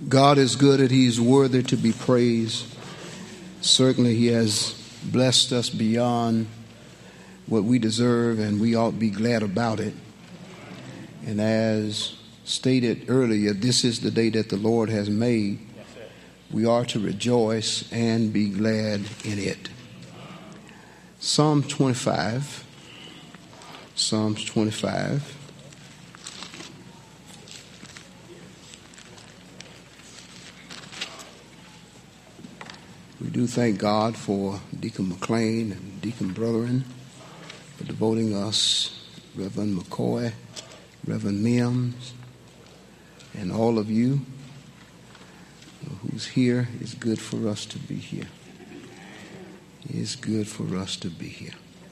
God is good and He's worthy to be praised. Certainly He has blessed us beyond what we deserve, and we ought to be glad about it. And as stated earlier, this is the day that the Lord has made. We are to rejoice and be glad in it. Psalm 25. Psalms 25. We do thank God for Deacon McLean and Deacon Brethren for devoting us, Reverend McCoy, Reverend Mims, and all of you who's here. It's good for us to be here. It's good for us to be here.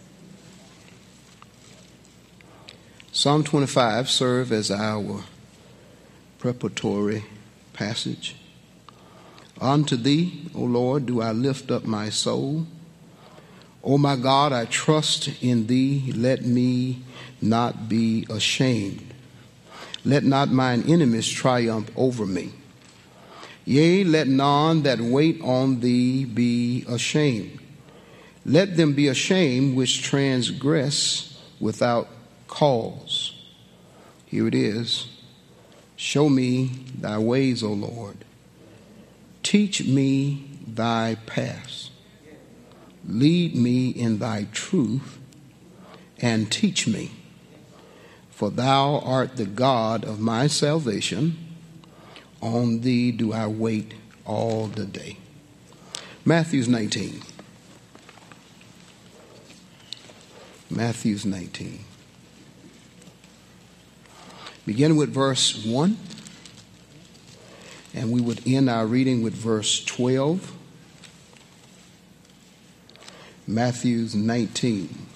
Psalm 25 serves as our preparatory passage. Unto thee, O Lord, do I lift up my soul. O my God, I trust in thee. Let me not be ashamed. Let not mine enemies triumph over me. Yea, let none that wait on thee be ashamed. Let them be ashamed which transgress without cause. Here it is. Show me thy ways, O Lord. Teach me thy paths. Lead me in thy truth and teach me. For thou art the God of my salvation. On thee do I wait all the day. Matthew 19. Matthew 19. Begin with verse 1. And we would end our reading with verse 12. Matthew 19.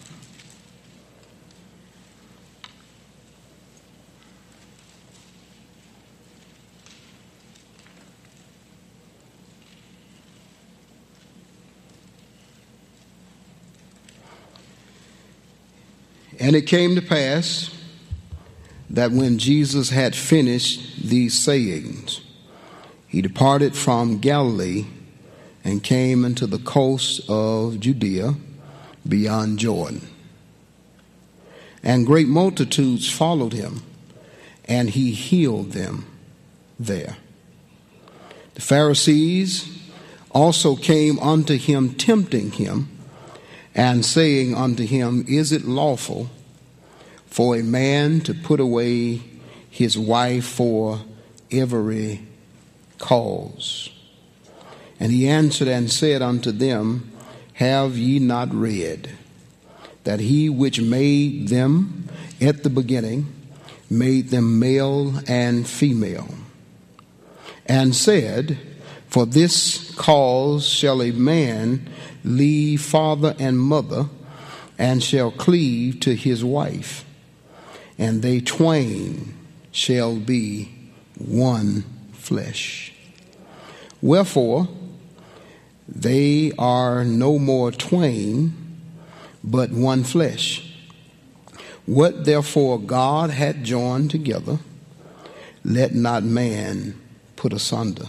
And it came to pass that when Jesus had finished these sayings, he departed from Galilee and came into the coast of Judea beyond Jordan. And great multitudes followed him, and he healed them there. The Pharisees also came unto him, tempting him, and saying unto him, Is it lawful for a man to put away his wife for every cause? And he answered and said unto them, Have ye not read that he which made them at the beginning made them male and female, and said, For this cause shall a man leave father and mother, and shall cleave to his wife, and they twain shall be one flesh. Wherefore, they are no more twain, but one flesh. What therefore God hath joined together, let not man put asunder.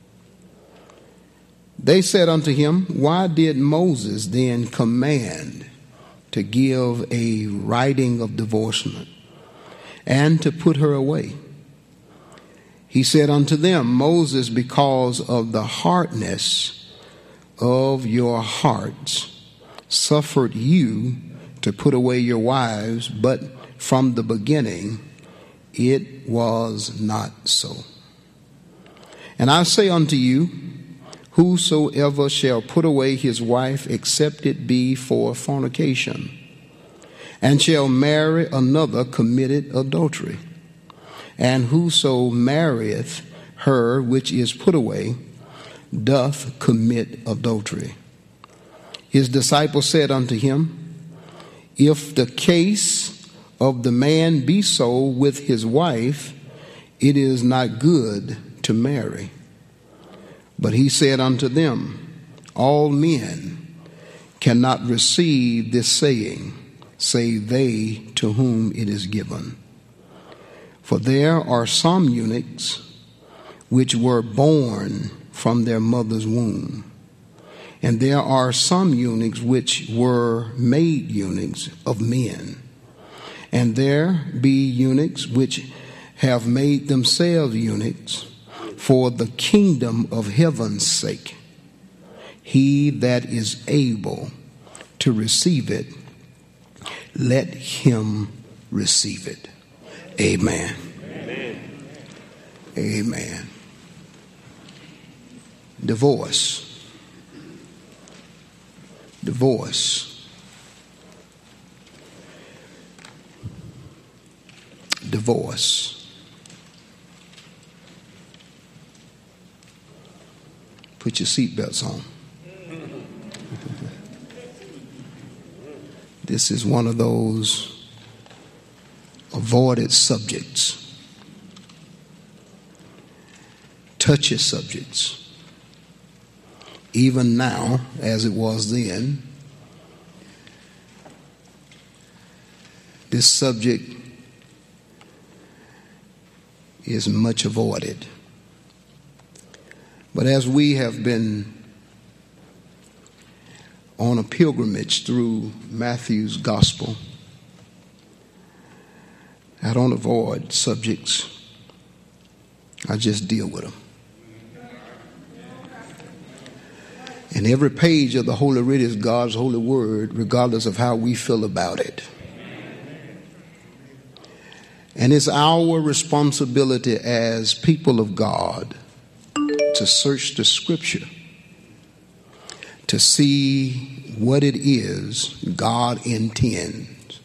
They said unto him, Why did Moses then command to give a writing of divorcement, and to put her away? He said unto them, Moses, because of the hardness of your hearts, suffered you to put away your wives, but from the beginning it was not so. And I say unto you, whosoever shall put away his wife, except it be for fornication, and shall marry another, committed adultery. And whoso marrieth her which is put away doth commit adultery. His disciples said unto him, If the case of the man be so with his wife, it is not good to marry. But he said unto them, All men cannot receive this saying, save they to whom it is given. For there are some eunuchs which were born from their mother's womb. And there are some eunuchs which were made eunuchs of men. And there be eunuchs which have made themselves eunuchs for the kingdom of heaven's sake. He that is able to receive it, let him receive it. Amen. Amen. Amen. Divorce. Divorce. Divorce. Put your seatbelts on. This is one of those avoided subjects, touchy subjects. Even now, as it was then, this subject is much avoided. But as we have been on a pilgrimage through Matthew's gospel, I don't avoid subjects. I just deal with them. And every page of the Holy Writ is God's holy word, regardless of how we feel about it. And it's our responsibility as people of God to search the scripture to see what it is God intends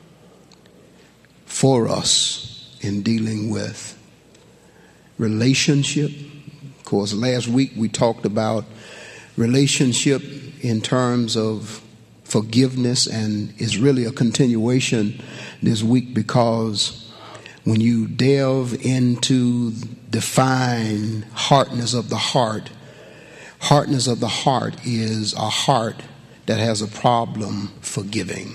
for us in dealing with relationship. Of course, last week we talked about relationship in terms of forgiveness, and it's really a continuation this week, because when you delve into define hardness of the heart is a heart that has a problem forgiving.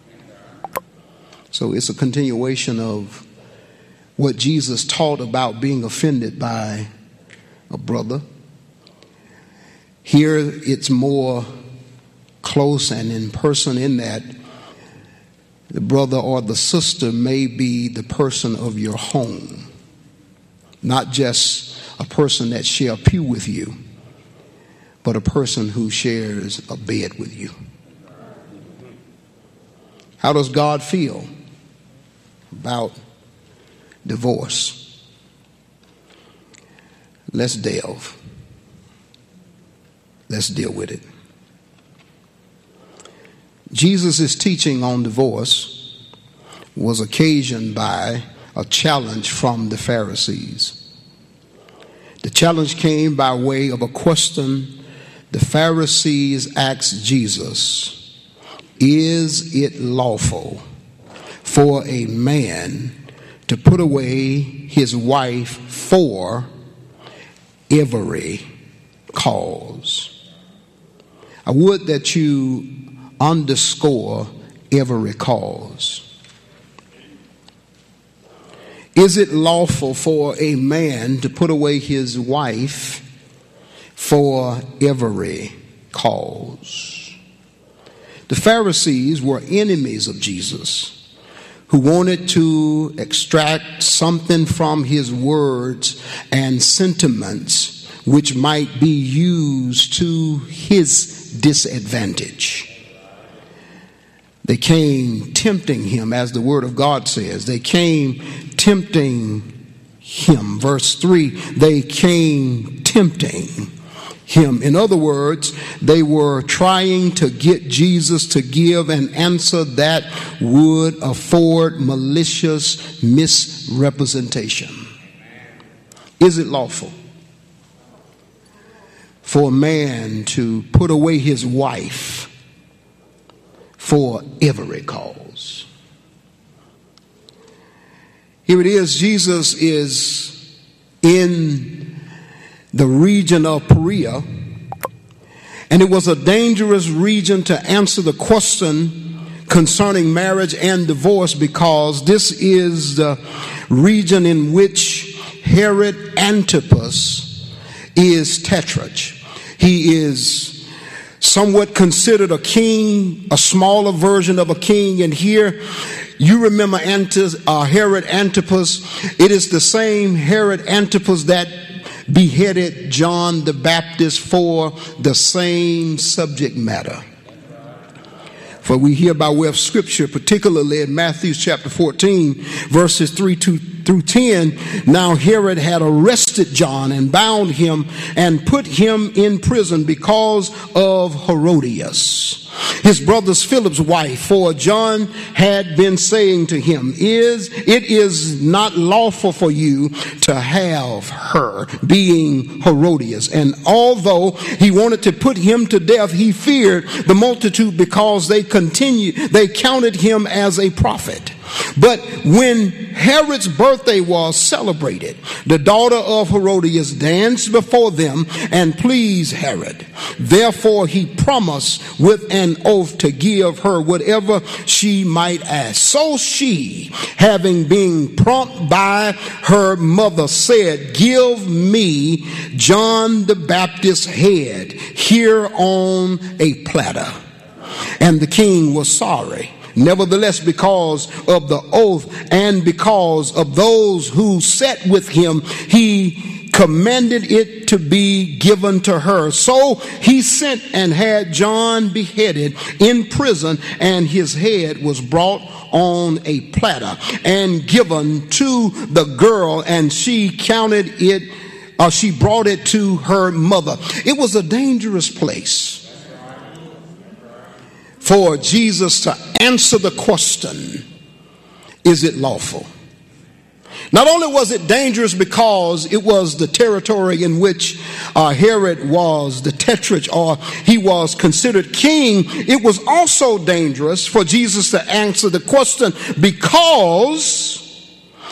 So it's a continuation of what Jesus taught about being offended by a brother. Here it's more close and in person, in that the brother or the sister may be the person of your home, not just a person that shares a pew with you, but a person who shares a bed with you. How does God feel about divorce? Let's delve. Let's deal with it. Jesus' teaching on divorce was occasioned by a challenge from the Pharisees. The challenge came by way of a question. The Pharisees asked Jesus, "Is it lawful for a man to put away his wife for every cause?" I would that you underscore every cause. Is it lawful for a man to put away his wife for every cause? The Pharisees were enemies of Jesus, who wanted to extract something from his words and sentiments which might be used to his disadvantage. They came tempting him, as the word of God says. They came tempting him. Verse 3, they came tempting him. In other words, they were trying to get Jesus to give an answer that would afford malicious misrepresentation. Is it lawful for a man to put away his wife for every cause? Here it is. Jesus is in the region of Perea, and it was a dangerous region to answer the question concerning marriage and divorce, because this is the region in which Herod Antipas is tetrarch. He is somewhat considered a king, a smaller version of a king. And here you remember Herod Antipas. It is the same Herod Antipas that beheaded John the Baptist for the same subject matter. For we hear by way of scripture, particularly in Matthew chapter 14, verses 3 through 10, now Herod had arrested John and bound him and put him in prison because of Herodias, his brother Philip's wife. For John had been saying to him, it is not lawful for you to have her, being Herodias. And although he wanted to put him to death, he feared the multitude because they counted him as a prophet. But when Herod's birthday was celebrated, the daughter of Herodias danced before them and pleased Herod. Therefore he promised with an oath to give her whatever she might ask. So she, having been prompted by her mother, said, give me John the Baptist's head here on a platter. And the king was sorry. Nevertheless, because of the oath and because of those who sat with him, he commanded it to be given to her. So he sent and had John beheaded in prison, and his head was brought on a platter and given to the girl, and she brought it to her mother. It was a dangerous place for Jesus to answer the question, is it lawful? Not only was it dangerous because it was the territory in which Herod was the tetrarch, or he was considered king, it was also dangerous for Jesus to answer the question because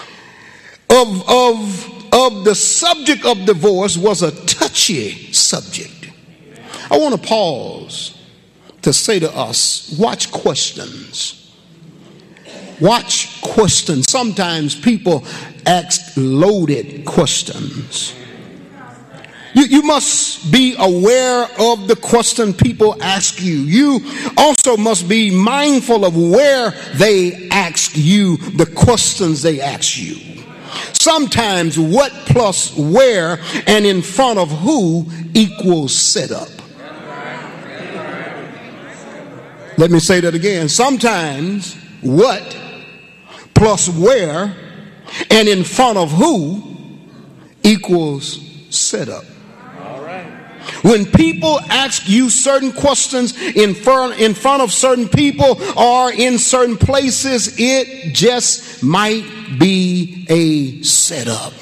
of the subject of divorce was a touchy subject. I want to pause to say to us, watch questions. Watch questions. Sometimes people ask loaded questions. You must be aware of the question people ask you. You also must be mindful of where they ask you the questions they ask you. Sometimes what plus where and in front of who equals setup. Let me say that again. Sometimes what plus where and in front of who equals setup. When people ask you certain questions in front of certain people or in certain places, it just might be a setup.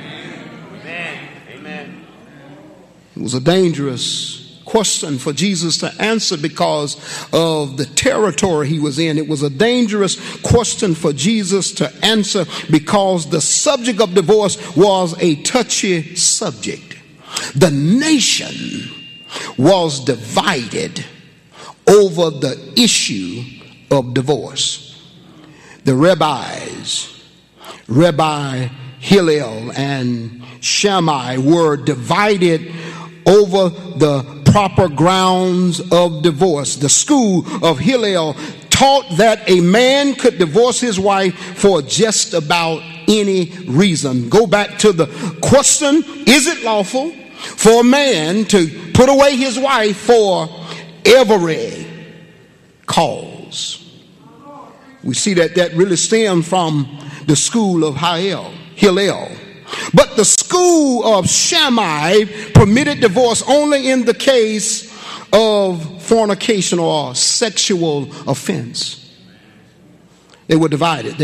Amen. It was a dangerous question for Jesus to answer because of the territory he was in. It was a dangerous question for Jesus to answer because the subject of divorce was a touchy subject. The nation was divided over the issue of divorce. The rabbis, Rabbi Hillel and Shammai, were divided over the proper grounds of divorce. The school of Hillel taught that a man could divorce his wife for just about any reason. Go back to the question, is it lawful for a man to put away his wife for every cause? We see that really stems from the school of Hillel. But the school of Shammai permitted divorce only in the case of fornication or sexual offense. They were divided.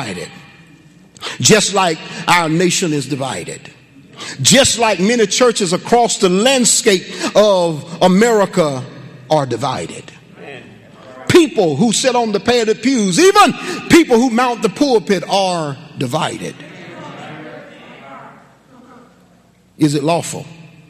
Just like our nation is divided. Just like many churches across the landscape of America are divided. People who sit on the padded pews, even people who mount the pulpit, are divided. Is it lawful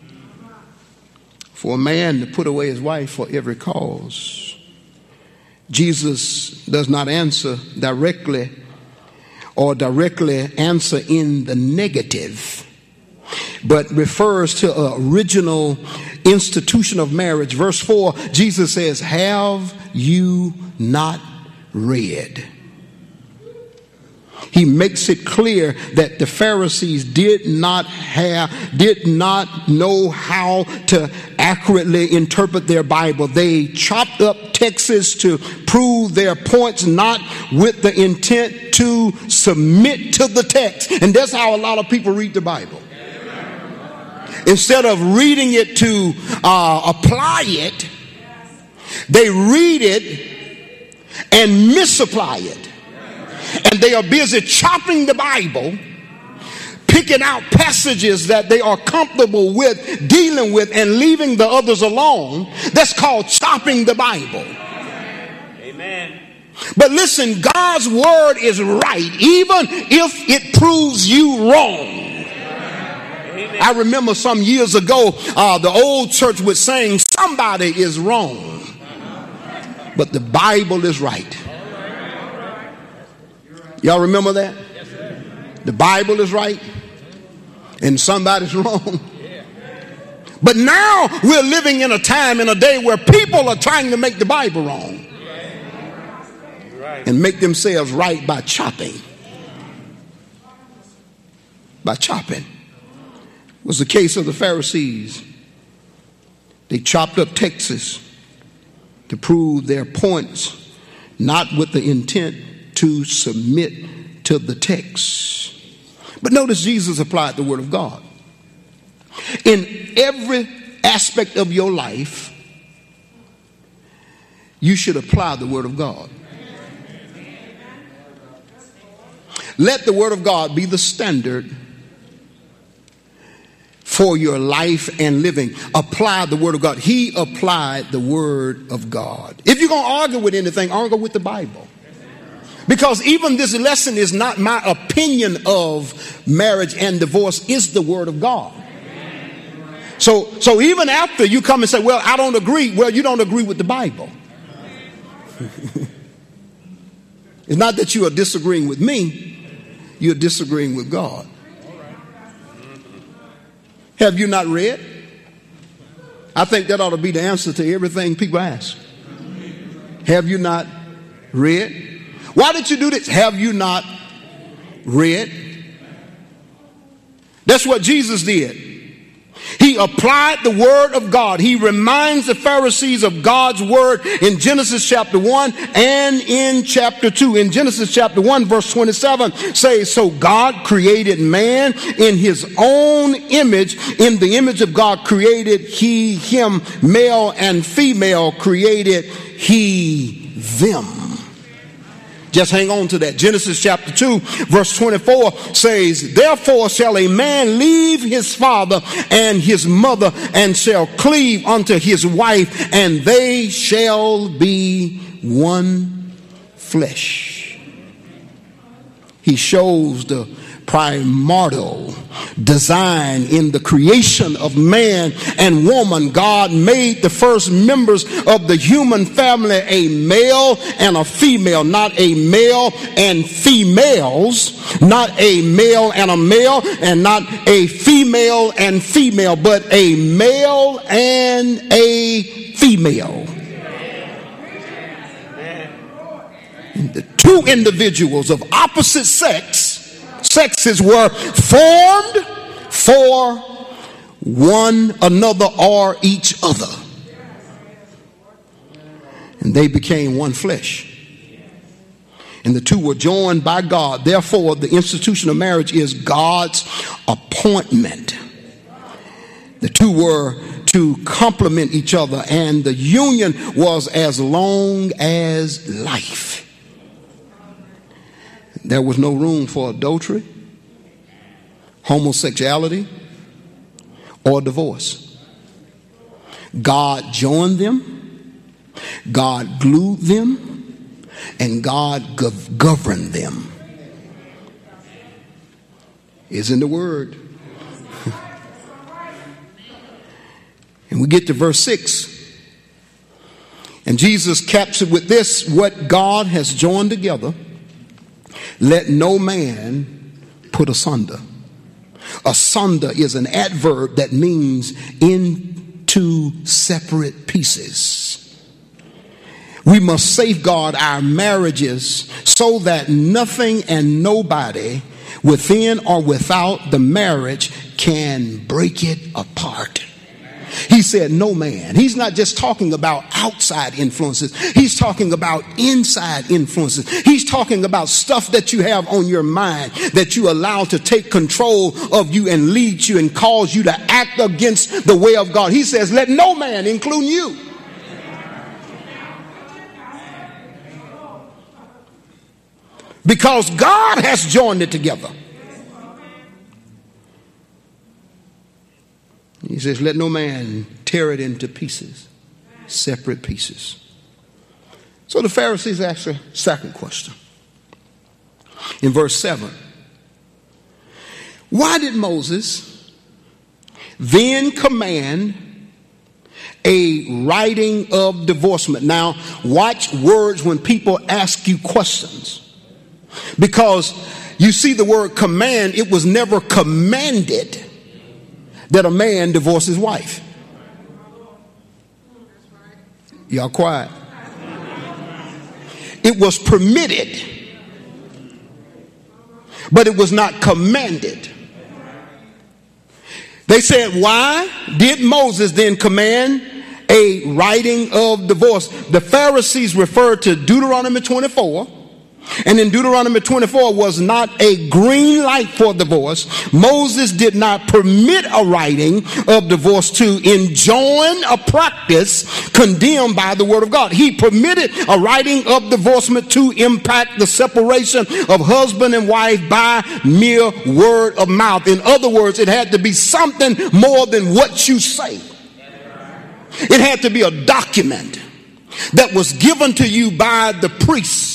for a man to put away his wife for every cause? Jesus does not answer directly or directly answer in the negative, but refers to an original institution of marriage. Verse 4, Jesus says, have you not read? He makes it clear that the Pharisees did not know how to accurately interpret their Bible. They chopped up texts to prove their points, not with the intent to submit to the text. And that's how a lot of people read the Bible. Instead of reading it to apply it, they read it and misapply it. And they are busy chopping the Bible, picking out passages that they are comfortable with dealing with and leaving the others alone. That's called chopping the Bible. Amen. But listen, God's word is right, even if it proves you wrong. I remember some years ago, the old church was saying somebody is wrong, but the Bible is right. Y'all remember that? Yes, sir. The Bible is right and somebody's wrong. But now we're living in a time, in a day where people are trying to make the Bible wrong and make themselves right by chopping. By chopping. It was the case of the Pharisees. They chopped up texts to prove their points, not with the intent to submit to the text. But notice Jesus applied the word of God. In every aspect of your life, you should apply the word of God. Let the word of God be the standard for your life and living. Apply the word of God. He applied the word of God. If you're going to argue with anything, argue with the Bible. Because even this lesson is not my opinion of marriage and divorce, it's the word of God. So even after you come and say, well, I don't agree. Well, you don't agree with the Bible. It's not that you are disagreeing with me. You're disagreeing with God. Have you not read? I think that ought to be the answer to everything people ask. Have you not read? Why did you do this? Have you not read? That's what Jesus did. He applied the word of God. He reminds the Pharisees of God's word in Genesis chapter 1 and in chapter 2. In Genesis chapter 1 verse 27 says, so God created man in his own image. In the image of God created he him, male and female created he them. Just hang on to that. Genesis chapter 2 verse 24 says, therefore shall a man leave his father and his mother and shall cleave unto his wife, and they shall be one flesh. He shows the primordial design in the creation of man and woman. God made the first members of the human family a male and a female, not a male and females, not a male and a male, and not a female and female, but a male and a female. And the two individuals of opposite sexes were formed for one another or each other, and they became one flesh, and the two were joined by God. Therefore, the institution of marriage is God's appointment. The two were to complement each other, and the union was as long as life. There was no room for adultery, homosexuality, or divorce. God joined them, God glued them, and God governed them. It's in the word. And we get to verse 6. And Jesus caps it with this: what God has joined together, let no man put asunder. Asunder is an adverb that means into separate pieces. We must safeguard our marriages so that nothing and nobody within or without the marriage can break it apart. He said no man. He's not just talking about outside influences. He's talking about inside influences. He's talking about stuff that you have on your mind that you allow to take control of you and lead you and cause you to act against the way of God. He says let no man, including you. Because God has joined it together. He says, let no man tear it into pieces, separate pieces. So the Pharisees asked a second question. In verse 7, why did Moses then command a writing of divorcement? Now, watch words when people ask you questions. Because you see the word command, it was never commanded that a man divorce his wife. Y'all quiet. It was permitted, but it was not commanded. They said, why did Moses then command a writing of divorce? The Pharisees referred to Deuteronomy 24. And in Deuteronomy 24 was not a green light for divorce. Moses did not permit a writing of divorce to enjoin a practice condemned by the word of God. He permitted a writing of divorcement to impact the separation of husband and wife by mere word of mouth. In other words, it had to be something more than what you say. It had to be a document that was given to you by the priest,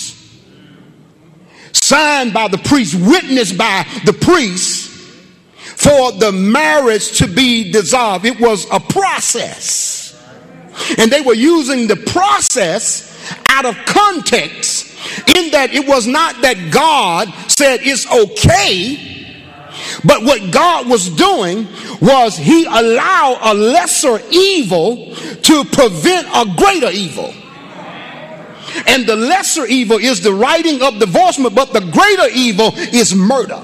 signed by the priest, witnessed by the priest for the marriage to be dissolved. It was a process. And they were using the process out of context, in that it was not that God said it's okay, but what God was doing was he allowed a lesser evil to prevent a greater evil. And the lesser evil is the writing of divorcement, but the greater evil is murder.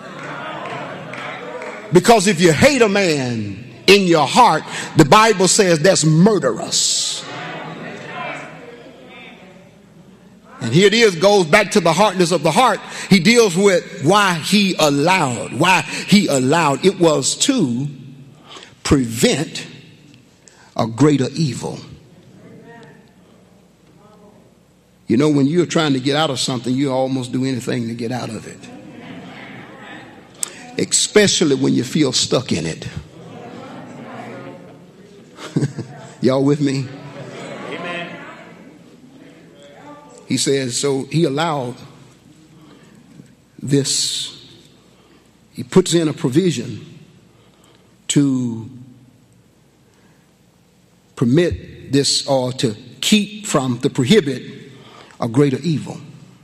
Because if you hate a man in your heart, the Bible says that's murderous. And here it is, goes back to the hardness of the heart. He deals with why he allowed. It was to prevent a greater evil. You know, when you're trying to get out of something, you almost do anything to get out of it. Especially when you feel stuck in it. Y'all with me? Amen. He says, so he allowed this. He puts in a provision to permit this, or to keep from, to prohibit a greater evil.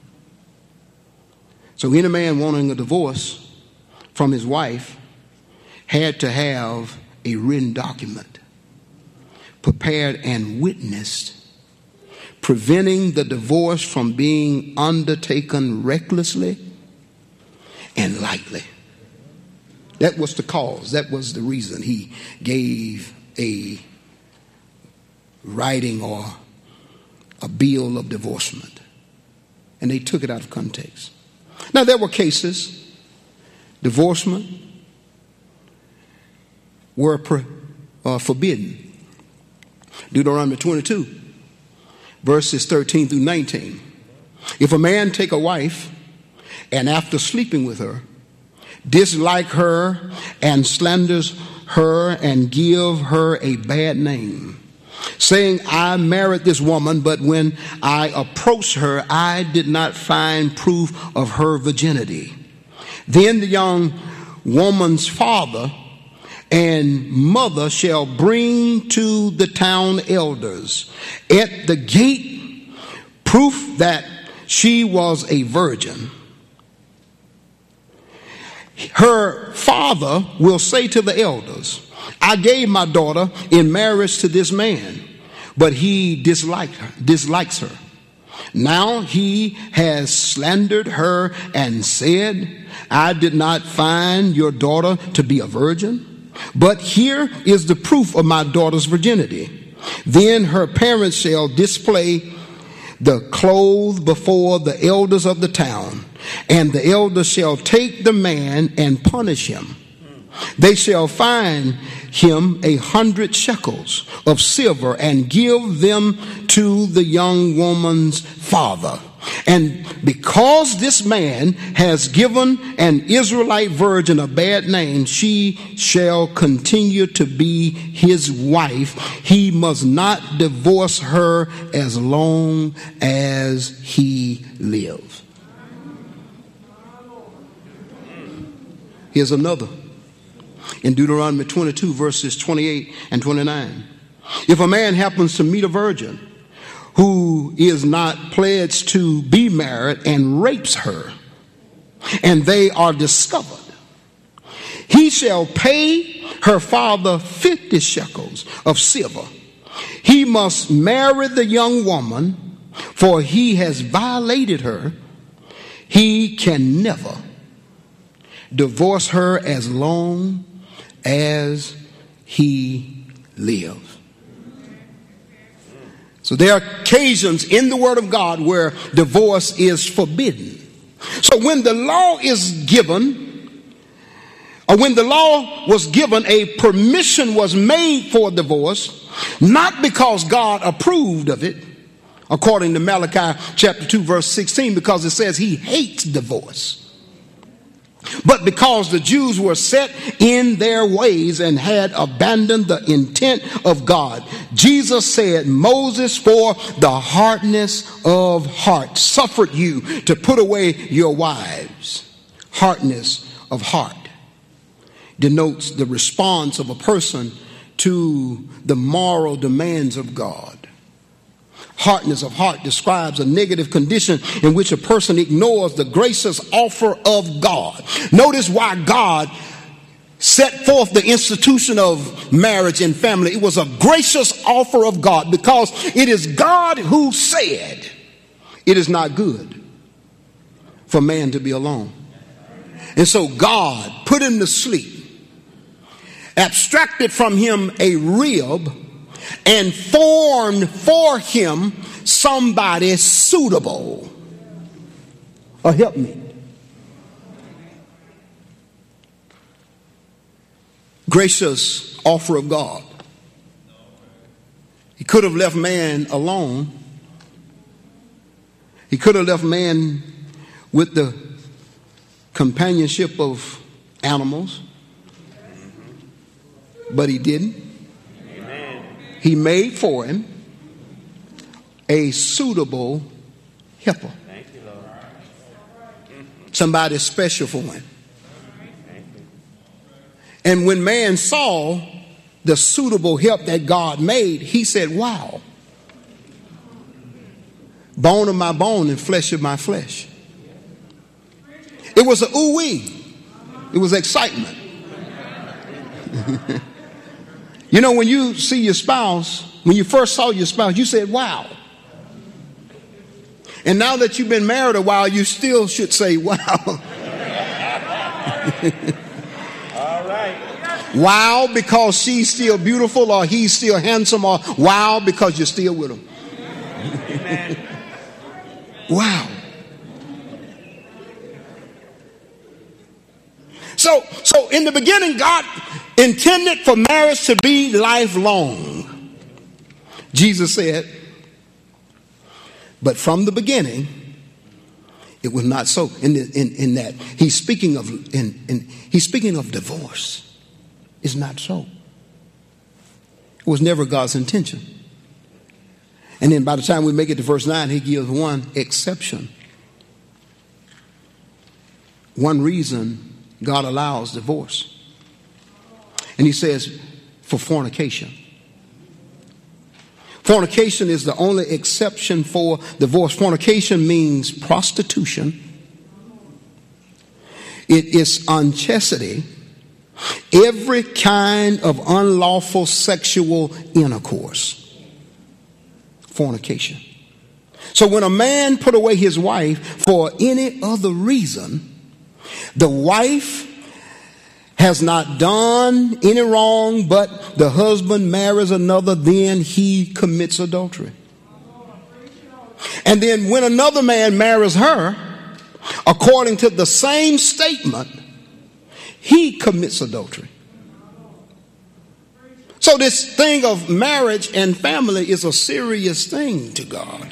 So any man wanting a divorce from his wife had to have a written document prepared and witnessed, preventing the divorce from being undertaken recklessly and lightly. That was the cause. That was the reason he gave a writing or a bill of divorcement. And they took it out of context. Now, there were cases, divorcement were forbidden. Deuteronomy 22, verses 13 through 19. If a man take a wife and after sleeping with her, dislike her and slanders her and give her a bad name, saying, I married this woman, but when I approached her, I did not find proof of her virginity. Then the young woman's father and mother shall bring to the town elders at the gate proof that she was a virgin. her father will say to the elders, I gave my daughter in marriage to this man, but he dislikes her. Now he has slandered her and said, I did not find your daughter to be a virgin, but here is the proof of my daughter's virginity. Then her parents shall display the clothes before the elders of the town, and the elders shall take the man and punish him. They shall fine him 100 shekels of silver and give them to the young woman's father. And because this man has given an Israelite virgin a bad name, she shall continue to be his wife. He must not divorce her as long as he lives. Here's another. In Deuteronomy 22, verses 28 and 29. If a man happens to meet a virgin who is not pledged to be married and rapes her, and they are discovered, he shall pay her father 50 shekels of silver. He must marry the young woman, for he has violated her. He can never divorce her as long as he lives. So there are occasions in the Word of God where divorce is forbidden. So when the law is given, or when the law was given, a permission was made for divorce, not because God approved of it, according to Malachi chapter 2, verse 16, because it says he hates divorce, but because the Jews were set in their ways and had abandoned the intent of God. Jesus said, Moses, for the hardness of heart, suffered you to put away your wives. Hardness of heart denotes the response of a person to the moral demands of God. Hardness of heart describes a negative condition in which a person ignores the gracious offer of God. Notice why God set forth the institution of marriage and family. It was a gracious offer of God because it is God who said it is not good for man to be alone. And so God put him to sleep, abstracted from him a rib, and formed for him somebody suitable, a helpmeet. Gracious offer of God. He could have left man alone. He could have left man with the companionship of animals, but he didn't. He made for him a suitable helper. Somebody special for him. And when man saw the suitable help that God made, he said, wow, bone of my bone and flesh of my flesh. It was a ooh-wee. It was excitement. You know, when you see your spouse, when you first saw your spouse, you said, wow. And now that you've been married a while, you still should say, wow. All right. Wow, because she's still beautiful or he's still handsome, or wow, because you're still with him. Amen. Wow. So in the beginning, God intended for marriage to be lifelong. Jesus said, but from the beginning, it was not so. In that he's speaking of divorce. It's not so. It was never God's intention. And then by the time we make it to verse 9, he gives one exception. One reason God allows divorce. And he says, for fornication. Fornication is the only exception for divorce. Fornication means prostitution. It is unchastity, every kind of unlawful sexual intercourse, fornication. So when a man put away his wife for any other reason, the wife has not done any wrong, but the husband marries another, then he commits adultery. And then when another man marries her, according to the same statement, he commits adultery. So this thing of marriage and family is a serious thing to God.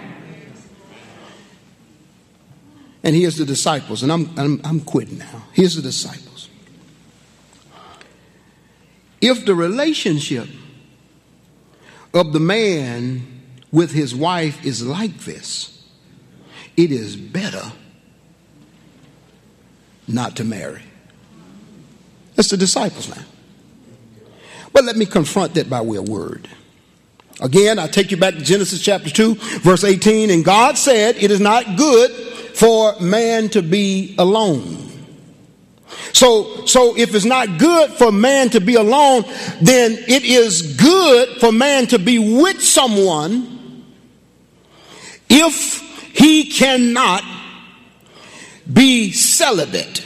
And here's the disciples, and I'm quitting now. Here's the disciples. If the relationship of the man with his wife is like this, it is better not to marry. That's the disciples now. But let me confront that by way of word. Again, I take you back to Genesis chapter 2, verse 18. And God said, it is not good for man to be alone. So if it's not good for man to be alone, then it is good for man to be with someone if he cannot be celibate.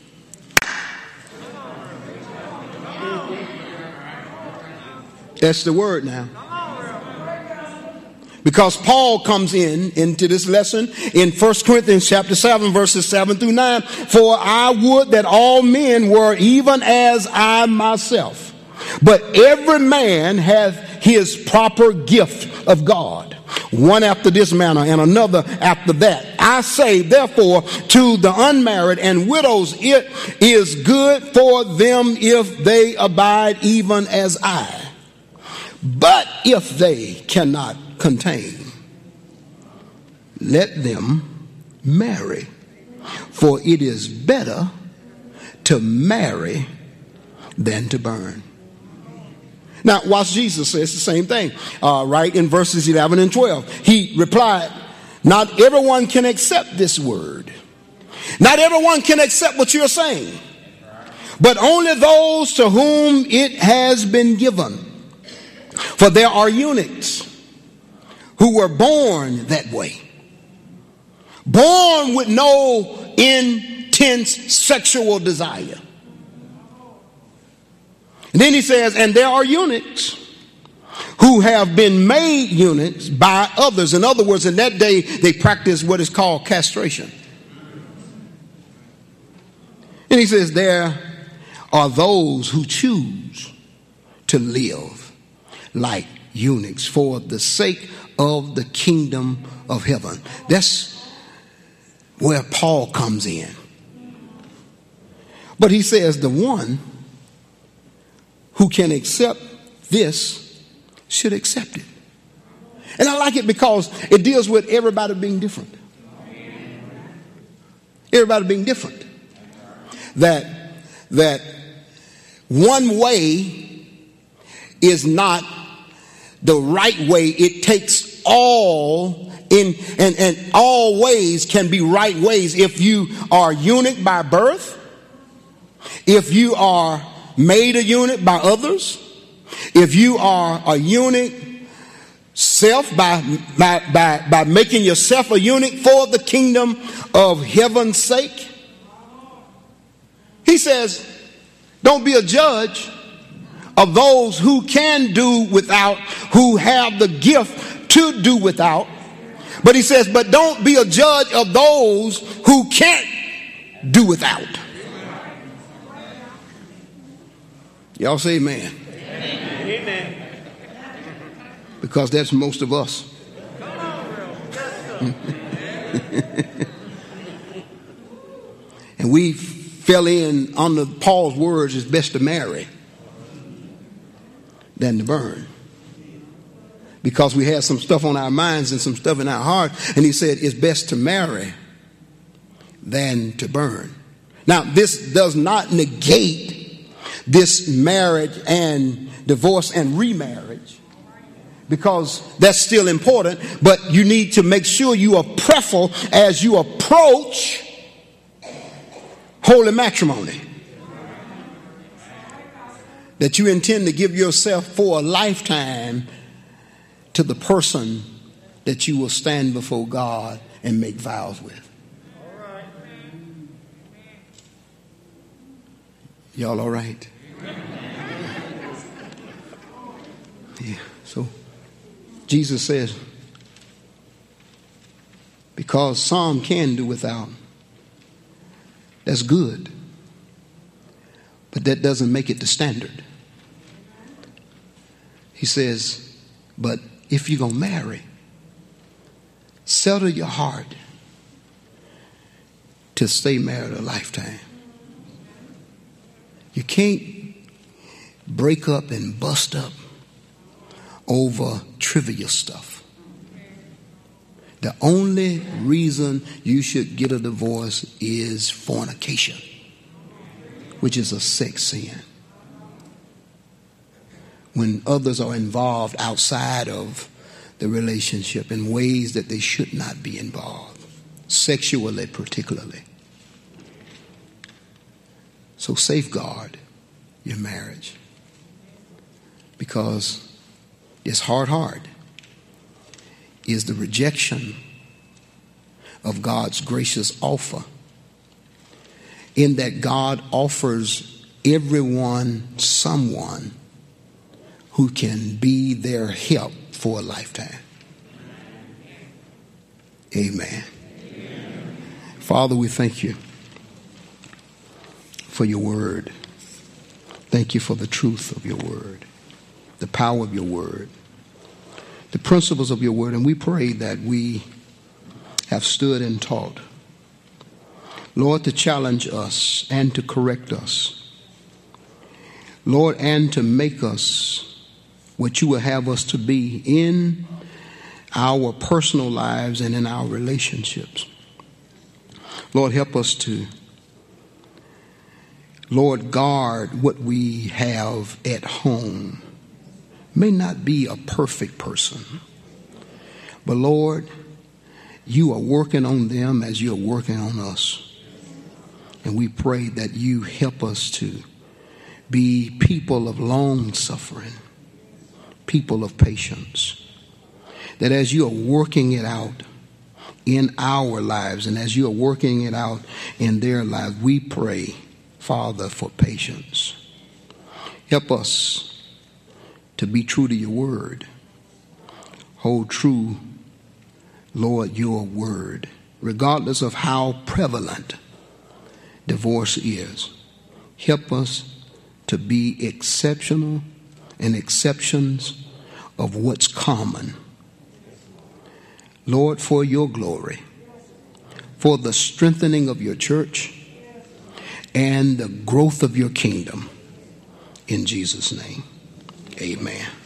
That's the word now. Because Paul comes into this lesson in 1 Corinthians chapter 7, verses 7 through 9. For I would that all men were even as I myself. But every man hath his proper gift of God, one after this manner and another after that. I say, therefore, to the unmarried and widows, it is good for them if they abide even as I. But if they cannot contain, let them marry, for it is better to marry than to burn. Now, watch Jesus says the same thing, right in verses 11 and 12. He replied, not everyone can accept this word. Not everyone can accept what you're saying, but only those to whom it has been given. For there are eunuchs who were born that way, born with no intense sexual desire. And then he says, and there are eunuchs who have been made eunuchs by others. In other words, in that day, they practiced what is called castration. And he says, there are those who choose to live like eunuchs for the sake of the kingdom of heaven. That's where Paul comes in. But he says the one who can accept this should accept it. And I like it because it deals with everybody being different. Everybody being different. That one way is not the right way. It takes all in, and all ways can be right ways. If you are eunuch by birth, if you are made a eunuch by others, if you are a eunuch self by making yourself a eunuch for the kingdom of heaven's sake. He says, don't be a judge of those who can do without, who have the gift to do without. But he says, but don't be a judge of those who can't do without. Y'all say amen. Amen. Because that's most of us. And we fell in under Paul's words, it's best to marry than to burn. Because we had some stuff on our minds and some stuff in our heart. And he said it's best to marry than to burn. Now, this does not negate this marriage and divorce and remarriage, because that's still important. But you need to make sure you are prayerful as you approach holy matrimony that you intend to give yourself for a lifetime to the person that you will stand before God and make vows with. Y'all all right? Yeah. So Jesus says, because some can do without, that's good. But that doesn't make it the standard. He says, but if you're going to marry, settle your heart to stay married a lifetime. You can't break up and bust up over trivial stuff. The only reason you should get a divorce is fornication, which is a sex sin. When others are involved outside of the relationship in ways that they should not be involved, sexually particularly. So safeguard your marriage, because it's hard is the rejection of God's gracious offer, in that God offers everyone someone who can be their help for a lifetime. Amen. Father, we thank you for your word. Thank you for the truth of your word, the power of your word, the principles of your word. And we pray that we have stood and taught, Lord, to challenge us and to correct us, Lord, and to make us what you will have us to be in our personal lives and in our relationships. Lord, help us to, Lord, guard what we have at home. May not be a perfect person, but Lord, you are working on them as you're working on us. And we pray that you help us to be people of long suffering, people of patience, that as you are working it out in our lives and as you are working it out in their lives, we pray, Father, for patience. Help us to be true to your word. Hold true, Lord, your word, regardless of how prevalent divorce is. Help us to be exceptional and exceptions of what's common. Lord, for your glory, for the strengthening of your church and the growth of your kingdom. In Jesus' name, amen.